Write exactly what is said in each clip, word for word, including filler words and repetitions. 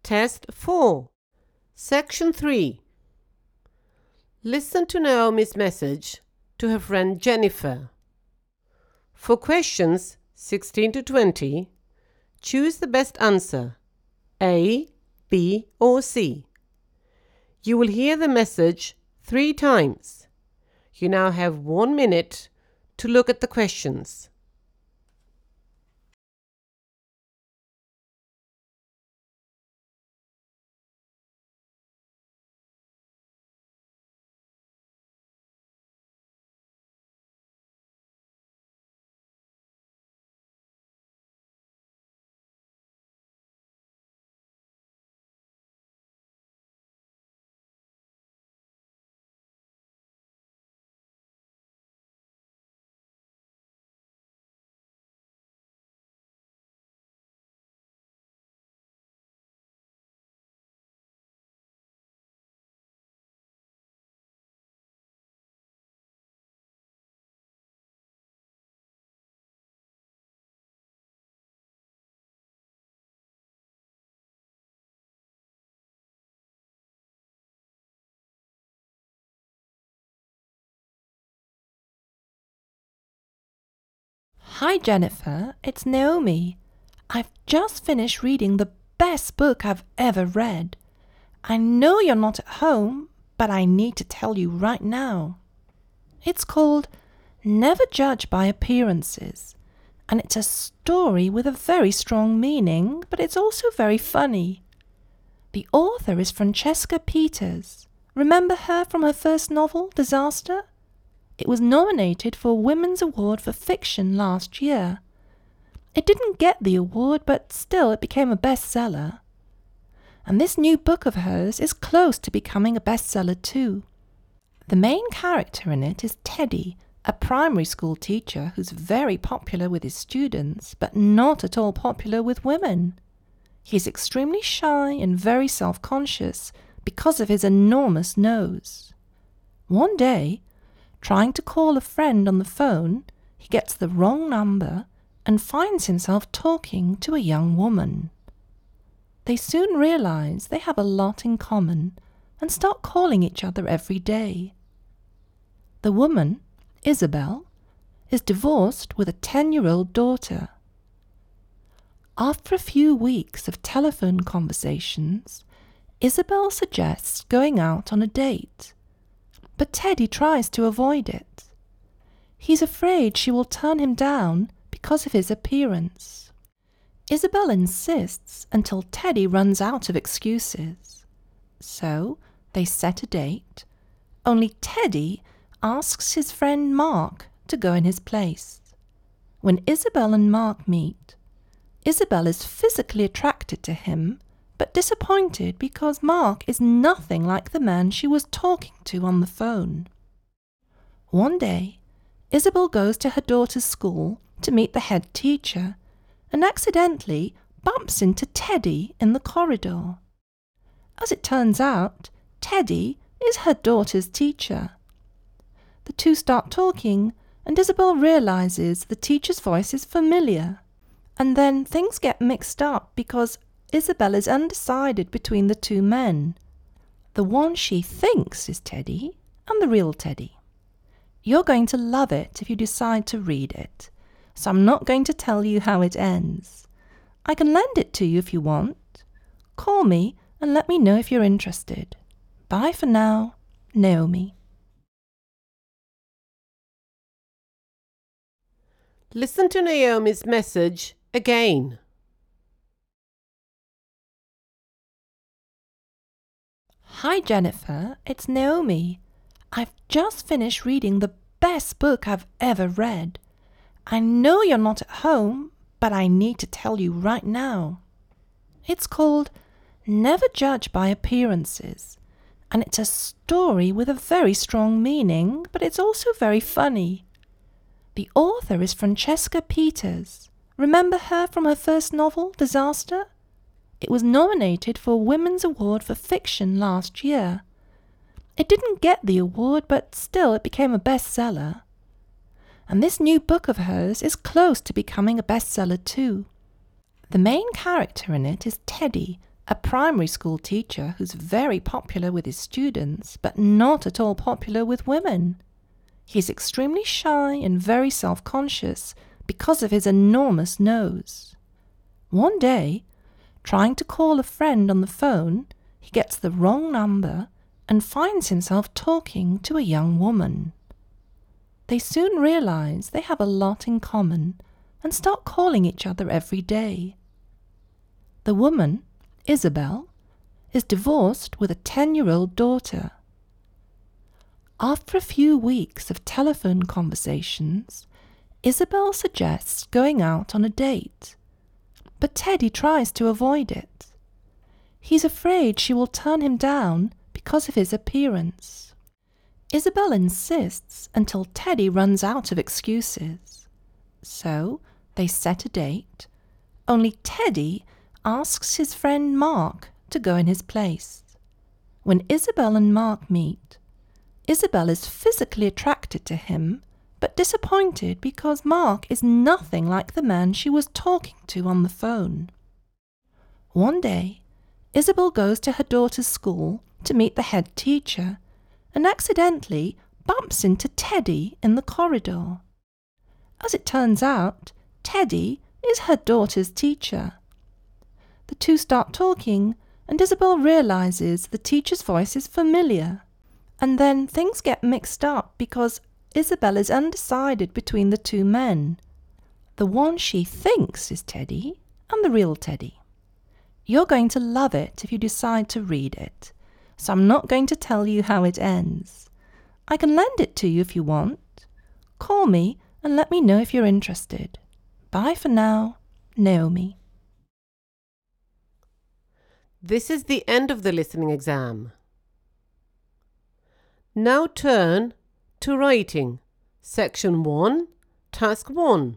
Test four. Section three. Listen to Naomi's message to her friend Jennifer. For questions sixteen to twenty, choose the best answer, A, B, or C. You will hear the message three times. You now have one minute to look at the questions. Hi Jennifer, it's Naomi. I've just finished reading the best book I've ever read. I know you're not at home, but I need to tell you right now. It's called Never Judge by Appearances, and it's a story with a very strong meaning, but it's also very funny. The author is Francesca Peters. Remember her from her first novel, Disaster? It was nominated for a Women's Award for Fiction last year. It didn't get the award, but still it became a bestseller. And this new book of hers is close to becoming a bestseller too. The main character in it is Teddy, a primary school teacher who's very popular with his students, but not at all popular with women. He's extremely shy and very self-conscious because of his enormous nose. One day, trying to call a friend on the phone, he gets the wrong number and finds himself talking to a young woman. They soon realize they have a lot in common and start calling each other every day. The woman, Isabel, is divorced with a ten-year-old daughter. After a few weeks of telephone conversations, Isabel suggests going out on a date. But Teddy tries to avoid it. He's afraid she will turn him down because of his appearance. Isabel insists until Teddy runs out of excuses. So they set a date, only Teddy asks his friend Mark to go in his place. When Isabel and Mark meet, Isabel is physically attracted to him, but disappointed because Mark is nothing like the man she was talking to on the phone. One day, Isabel goes to her daughter's school to meet the head teacher and accidentally bumps into Teddy in the corridor. As it turns out, Teddy is her daughter's teacher. The two start talking and Isabel realizes the teacher's voice is familiar. And then things get mixed up because Isabel is undecided between the two men. The one she thinks is Teddy and the real Teddy. You're going to love it if you decide to read it, so I'm not going to tell you how it ends. I can lend it to you if you want. Call me and let me know if you're interested. Bye for now, Naomi. Listen to Naomi's message again. Hi Jennifer, it's Naomi. I've just finished reading the best book I've ever read. I know you're not at home, but I need to tell you right now. It's called Never Judge by Appearances, and it's a story with a very strong meaning, but it's also very funny. The author is Francesca Peters. Remember her from her first novel, Disaster? It was nominated for a Women's Award for Fiction last year. It didn't get the award, but still it became a bestseller. And this new book of hers is close to becoming a bestseller too. The main character in it is Teddy, a primary school teacher who's very popular with his students, but not at all popular with women. He's extremely shy and very self-conscious because of his enormous nose. One day, trying to call a friend on the phone, he gets the wrong number and finds himself talking to a young woman. They soon realize they have a lot in common and start calling each other every day. The woman, Isabel, is divorced with a ten-year-old daughter. After a few weeks of telephone conversations, Isabel suggests going out on a date, but Teddy tries to avoid it. He's afraid she will turn him down because of his appearance. Isabel insists until Teddy runs out of excuses. So they set a date, only Teddy asks his friend Mark to go in his place. When Isabel and Mark meet, Isabel is physically attracted to him, but disappointed because Mark is nothing like the man she was talking to on the phone. One day, Isabel goes to her daughter's school to meet the head teacher and accidentally bumps into Teddy in the corridor. As it turns out, Teddy is her daughter's teacher. The two start talking, and Isabel realizes the teacher's voice is familiar. And then things get mixed up because Isabel is undecided between the two men. The one she thinks is Teddy and the real Teddy. You're going to love it if you decide to read it, so I'm not going to tell you how it ends. I can lend it to you if you want. Call me and let me know if you're interested. Bye for now, Naomi. This is the end of the listening exam. Now turn to writing. Section one, Task one.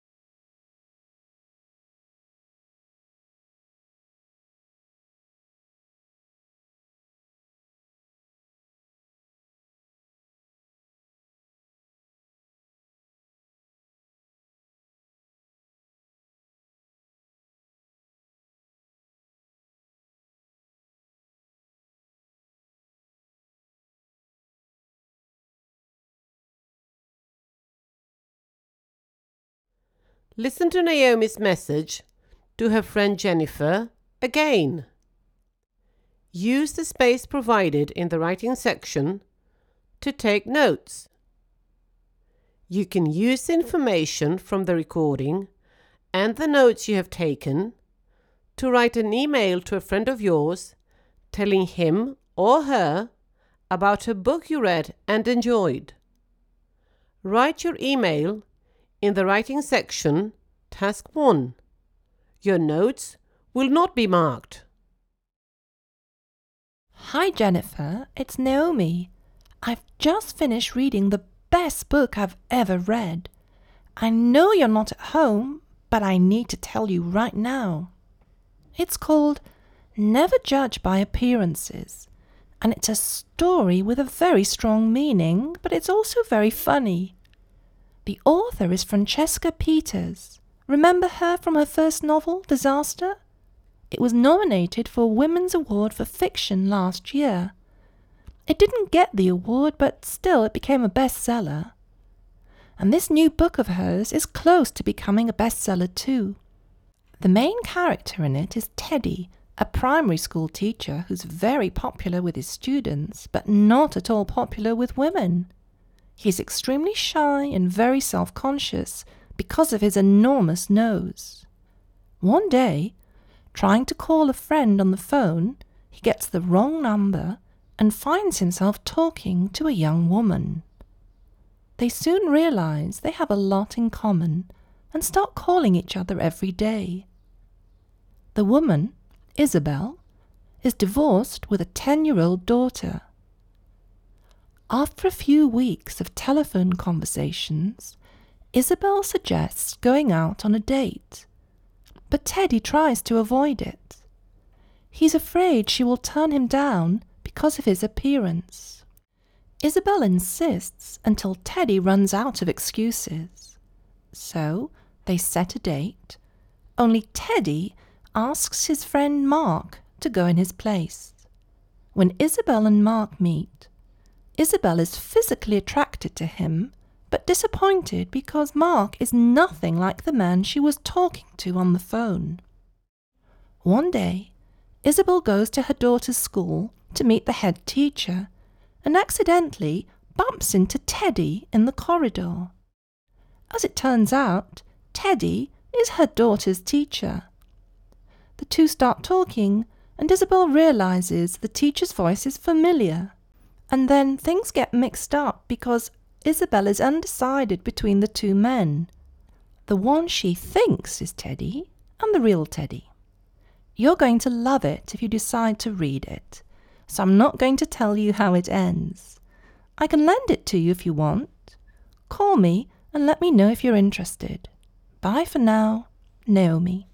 Listen to Naomi's message to her friend Jennifer again. Use the space provided in the writing section to take notes. You can use the information from the recording and the notes you have taken to write an email to a friend of yours telling him or her about a book you read and enjoyed. Write your email in the writing section, Task one. Your notes will not be marked. Hi Jennifer, it's Naomi. I've just finished reading the best book I've ever read. I know you're not at home, but I need to tell you right now. It's called Never Judge by Appearances, and it's a story with a very strong meaning, but it's also very funny. The author is Francesca Peters. Remember her from her first novel, Disaster? It was nominated for a Women's Award for Fiction last year. It didn't get the award, but still it became a bestseller. And this new book of hers is close to becoming a bestseller too. The main character in it is Teddy, a primary school teacher who's very popular with his students, but not at all popular with women. He's extremely shy and very self-conscious because of his enormous nose. One day, trying to call a friend on the phone, he gets the wrong number and finds himself talking to a young woman. They soon realize they have a lot in common and start calling each other every day. The woman, Isabel, is divorced with a ten-year-old daughter. After a few weeks of telephone conversations, Isabel suggests going out on a date, but Teddy tries to avoid it. He's afraid she will turn him down because of his appearance. Isabel insists until Teddy runs out of excuses. So they set a date, only Teddy asks his friend Mark to go in his place. When Isabel and Mark meet, Isabel is physically attracted to him, but disappointed because Mark is nothing like the man she was talking to on the phone. One day, Isabel goes to her daughter's school to meet the head teacher and accidentally bumps into Teddy in the corridor. As it turns out, Teddy is her daughter's teacher. The two start talking, and Isabel realizes the teacher's voice is familiar. And then things get mixed up because Isabel is undecided between the two men. The one she thinks is Teddy and the real Teddy. You're going to love it if you decide to read it, so I'm not going to tell you how it ends. I can lend it to you if you want. Call me and let me know if you're interested. Bye for now, Naomi.